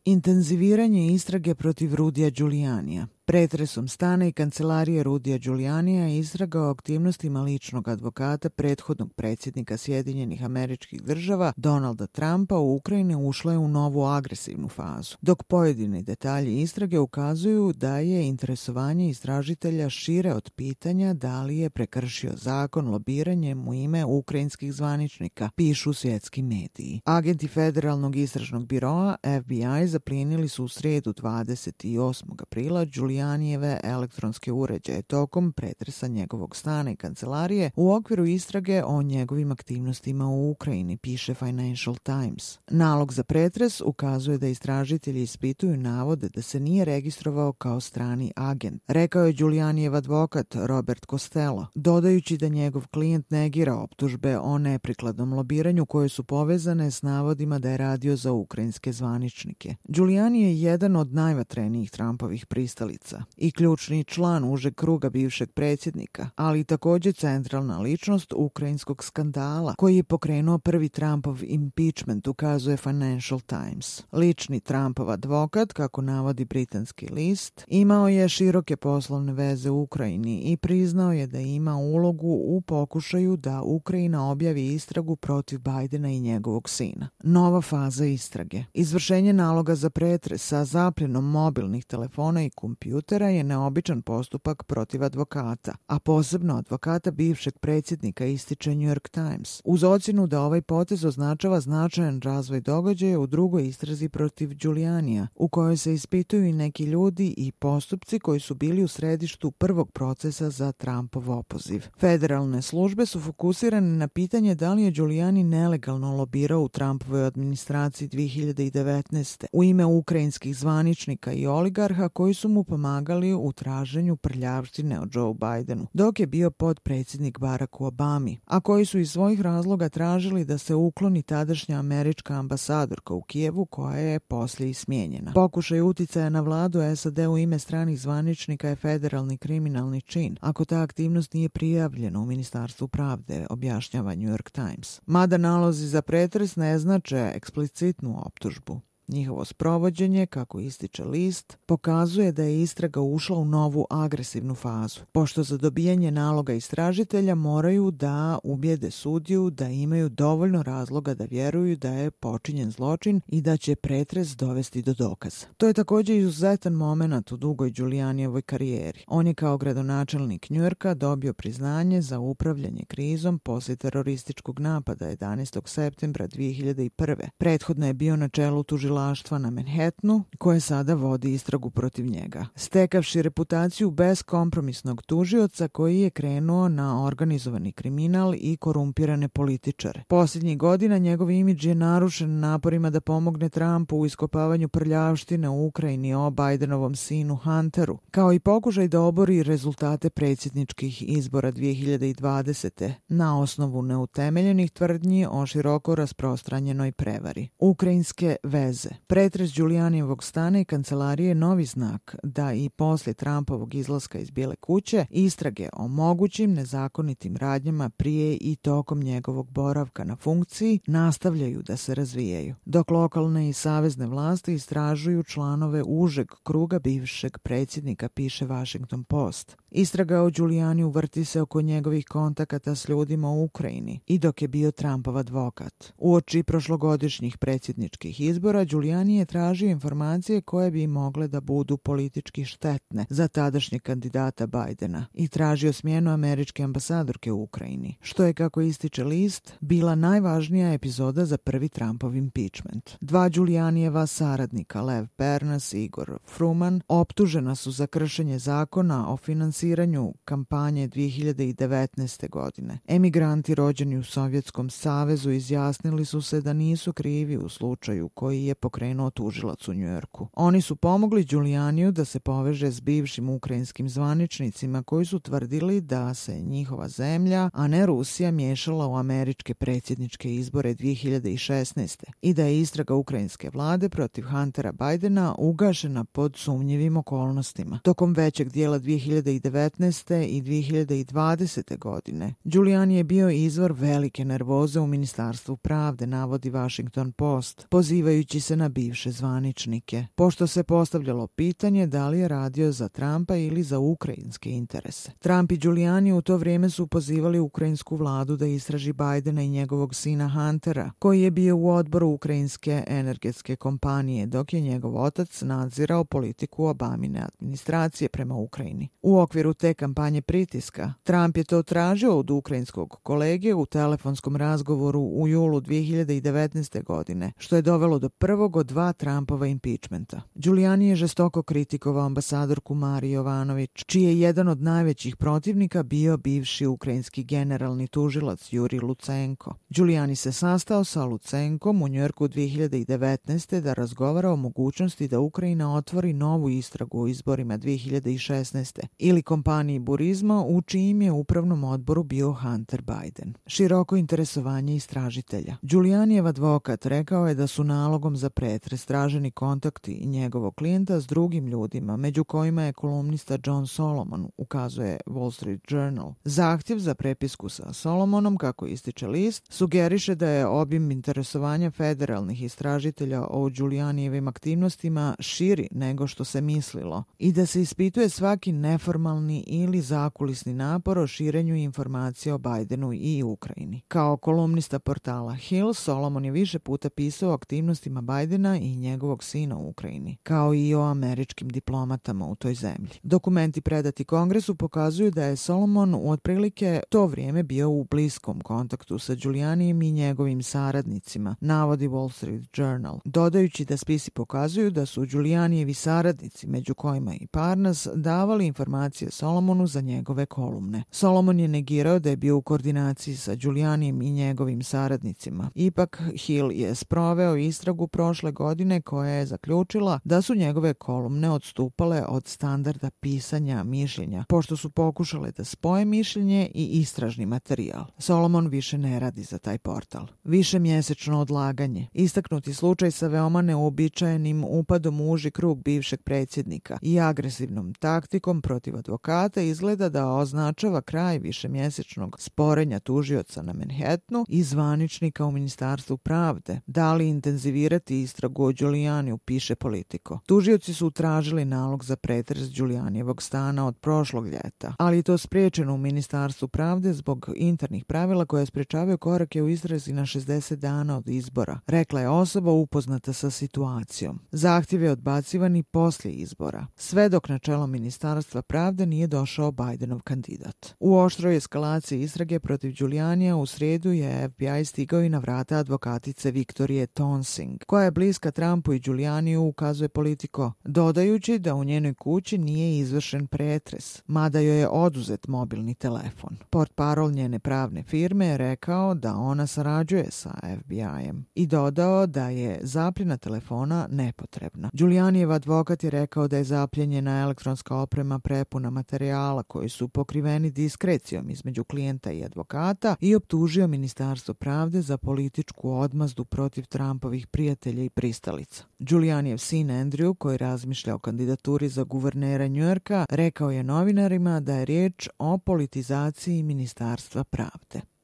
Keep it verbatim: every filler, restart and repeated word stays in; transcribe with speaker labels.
Speaker 1: Intenziviranje istrage protiv Rudija Giulianija. Pretresom stana i kancelarije Rudija Giulianija istraga o aktivnostima ličnog advokata prethodnog predsjednika Sjedinjenih Američkih Država Donalda Trumpa u Ukrajini ušla je u novu agresivnu fazu, dok pojedini detalji istrage ukazuju da je interesovanje istražitelja šire od pitanja da li je prekršio zakon lobiranjem u ime ukrajinskih zvaničnika, pišu svjetski mediji. Agenti Federalnog istražnog biroa F B I zaplijenili su u srijedu dvadeset osmog aprila Giulianijeve elektronske uređaje tokom pretresa njegovog stana i kancelarije u okviru istrage o njegovim aktivnostima u Ukrajini, piše Financial Times. Nalog za pretres ukazuje da istražitelji ispituju navode da se nije registrovao kao strani agent, rekao je Giulianijev advokat Robert Costello, dodajući da njegov klijent negira optužbe o neprikladnom lobiranju koje su povezane s navodima da je radio za ukrajinske zvaničnike. Giuliani je jedan od najvatrenijih Trumpovih pristalica i ključni član užeg kruga bivšeg predsjednika, ali također centralna ličnost ukrajinskog skandala koji je pokrenuo prvi Trumpov impeachment, ukazuje Financial Times. Lični Trumpov advokat, kako navodi britanski list, imao je široke poslovne veze u Ukrajini i priznao je da ima ulogu u pokušaju da Ukrajina objavi istragu protiv Bidena i njegovog sina. Nova faza istrage. Izvršenje naloga za pretres sa zapljenom mobilnih telefona i kompjutera je neobičan postupak protiv advokata, a posebno advokata bivšeg predsjednika, ističe New York Times, uz ocjenu da ovaj potez označava značajan razvoj događaja u drugoj istrazi protiv Giulianija, u kojoj se ispituju i neki ljudi i postupci koji su bili u središtu prvog procesa za Trumpov opoziv. Federalne službe su fokusirane na pitanje da li je Giuliani nelegalno lobirao u Trumpovoj administraciji dvije hiljade devetnaeste. u ime ukrajinskih zvaničnika i oligarha koji su mu pomagali u traženju prljavštine o Joe Bidenu, dok je bio potpredsjednik Baracku Obami, a koji su iz svojih razloga tražili da se ukloni tadašnja američka ambasadorka u Kijevu, koja je poslije i smijenjena. Pokušaj uticaja na vladu S A D u ime stranih zvaničnika je federalni kriminalni čin, ako ta aktivnost nije prijavljena u Ministarstvu pravde, objašnjava New York Times. Mada nalozi za pretres ne znače eksplicitnu optužbu. Njihovo sprovođenje, kako ističe list, pokazuje da je istraga ušla u novu agresivnu fazu, pošto za dobijanje naloga istražitelja moraju da ubijede sudiju da imaju dovoljno razloga da vjeruju da je počinjen zločin i da će pretres dovesti do dokaza. To je također izuzetan moment u dugoj Giulianijevoj karijeri. On je kao gradonačelnik Njujorka dobio priznanje za upravljanje krizom poslije terorističkog napada jedanaestog septembra dvije hiljade prve. Prethodno je bio na čelu tužilaštva na Manhattanu, koje sada vodi istragu protiv njega, stekavši reputaciju beskompromisnog tužioca koji je krenuo na organizovani kriminal i korumpirane političare. Posljednjih godina njegov imidž je narušen naporima da pomogne Trumpu u iskopavanju prljavštine u Ukrajini o Bidenovom sinu Hunteru, kao i pokušaj da obori rezultate predsjedničkih izbora dvije hiljade dvadesete na osnovu neutemeljenih tvrdnji o široko rasprostranjenoj prevari. Ukrajinske veze. Pretres Giulianijevog stana i kancelarije je novi znak da i poslije Trumpovog izlaska iz Bijele kuće istrage o mogućim nezakonitim radnjama prije i tokom njegovog boravka na funkciji nastavljaju da se razvijaju, dok lokalne i savezne vlasti istražuju članove užeg kruga bivšeg predsjednika, piše Washington Post. Istraga o Giulianiju vrti se oko njegovih kontakata s ljudima u Ukrajini i dok je bio Trumpov advokat. Uoči prošlogodišnjih predsjedničkih izbora Giuliani je tražio informacije koje bi mogle da budu politički štetne za tadašnjeg kandidata Bidena i tražio smjenu američke ambasadorke u Ukrajini, što je, kako ističe list, bila najvažnija epizoda za prvi Trumpov impeachment. Dva Giulianijeva saradnika, Lev Pernas i Igor Fruman, optužena su za kršenje zakona o finansiranju kampanje dvije hiljade devetnaeste. godine. Emigranti rođeni u Sovjetskom savezu izjasnili su se da nisu krivi u slučaju koji je pokrenuo tužilac u Njujorku. Oni su pomogli Giulianiju da se poveže s bivšim ukrajinskim zvaničnicima koji su tvrdili da se njihova zemlja, a ne Rusija, miješala u američke predsjedničke izbore dvije hiljade šesnaeste. i da je istraga ukrajinske vlade protiv Huntera Bidena ugašena pod sumnjivim okolnostima. Tokom većeg dijela dvije hiljade devetnaeste. i dvije hiljade dvadesete. godine. Giuliani je bio izvor velike nervoze u Ministarstvu pravde, navodi Washington Post, pozivajući se na bivše zvaničnike, pošto se postavljalo pitanje da li je radio za Trumpa ili za ukrajinske interese. Trump i Giuliani u to vrijeme su pozivali ukrajinsku vladu da istraži Bidena i njegovog sina Huntera, koji je bio u odboru ukrajinske energetske kompanije, dok je njegov otac nadzirao politiku Obamine administracije prema Ukrajini. U okviru te kampanje pritiska, Trump je to tražio od ukrajinskog kolege u telefonskom razgovoru u julu dvije hiljade devetnaeste. godine, što je dovelo do prvog od dva Trumpova impeachmenta. Giuliani je žestoko kritikovao ambasadorku Mariju Jovanović, čiji je jedan od najvećih protivnika bio bivši ukrajinski generalni tužilac Jurij Lucenko. Giuliani se sastao sa Lucenkom u Njujorku dvije hiljade devetnaeste. da razgovara o mogućnosti da Ukrajina otvori novu istragu o izborima dvije hiljade šesnaeste. ili kompaniji Burisma u čijim je upravnom odboru bio Hunter Biden. Široko interesovanje istražitelja. Giulianijev advokat rekao je da su nalogom za pretres traženi kontakti njegovog klijenta s drugim ljudima, među kojima je kolumnista John Solomon, ukazuje Wall Street Journal. Zahtjev za prepisku sa Solomonom, kako ističe list, sugeriše da je obim interesovanja federalnih istražitelja o Giulianijevim aktivnostima širi nego što se mislilo i da se ispituje svaki neformalni ili zakulisni napor o širenju informacija o Bidenu i Ukrajini. Kao kolumnista portala Hill, Solomon je više puta pisao o aktivnostima Bidena i njegovog sina u Ukrajini, kao i o američkim diplomatama u toj zemlji. Dokumenti predati Kongresu pokazuju da je Solomon u otprilike to vrijeme bio u bliskom kontaktu sa Giulianijem i njegovim saradnicima, navodi Wall Street Journal, dodajući da spisi pokazuju da su Giulianijevi saradnici, među kojima i Parnas, davali informacije Solomonu za njegove kolumne. Solomon je negirao da je bio u koordinaciji sa Giulianijem i njegovim saradnicima. Ipak, Hill je sproveo istragu prošle godine koja je zaključila da su njegove kolumne odstupale od standarda pisanja mišljenja, pošto su pokušale da spoje mišljenje i istražni materijal. Solomon više ne radi za taj portal. Više mjesečno odlaganje. Istaknuti slučaj sa veoma neuobičajenim upadom u uži krug bivšeg predsjednika i agresivnom taktikom protiv advokata izgleda da označava kraj višemjesečnog sporenja tužioca na Manhattanu i zvaničnika u Ministarstvu pravde. Da li intenzivirati istragu o Giulianiju, piše Politico. Tužioci su tražili nalog za pretres Giulianijevog stana od prošlog ljeta, ali je to spriječeno u Ministarstvu pravde zbog internih pravila koje sprečavaju korake u istrazi na šezdeset dana od izbora, rekla je osoba upoznata sa situacijom. Zahtjev je odbacivan i poslije izbora, sve dok na čelo Ministarstva pravde nije došao Bidenov kandidat. U oštroj eskalaciji istrage protiv Giulianija u srijedu je F B I stigao i na vrata advokatice Viktorije Tonsing, koja je bliska Trumpu i Giulianiju, ukazuje Politico, dodajući da u njenoj kući nije izvršen pretres, mada joj je oduzet mobilni telefon. Portparol njene pravne firme je rekao da ona sarađuje sa F B I-em i dodao da je zapljena telefona nepotrebna. Giulianijev advokat je rekao da je zapljenjena elektronska oprema prepuna materijala koji su pokriveni diskrecijom između klijenta i advokata i optužio Ministarstvo pravde za političku odmazdu protiv Trumpovih prijatelja i pristalica. Giulianijev sin Andrew, koji razmišlja o kandidaturi za guvernera Njujorka, rekao je novinarima da je riječ o politizaciji Ministarstva pravde.